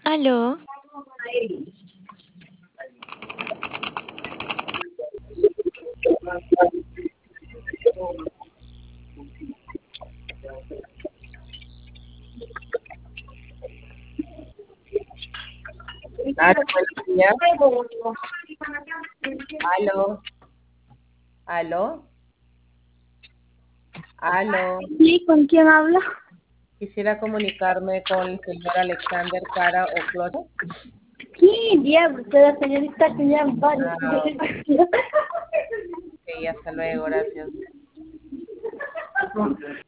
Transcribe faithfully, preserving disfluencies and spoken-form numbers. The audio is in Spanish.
Aló, Aló, buenos días. Aló, aló, aló. Sí, ¿con quién habla? Quisiera comunicarme con el señor Alexander Cara Ocloro. Sí, diablo, usted la señorita que ya varios. Ah, ok, hasta luego, gracias.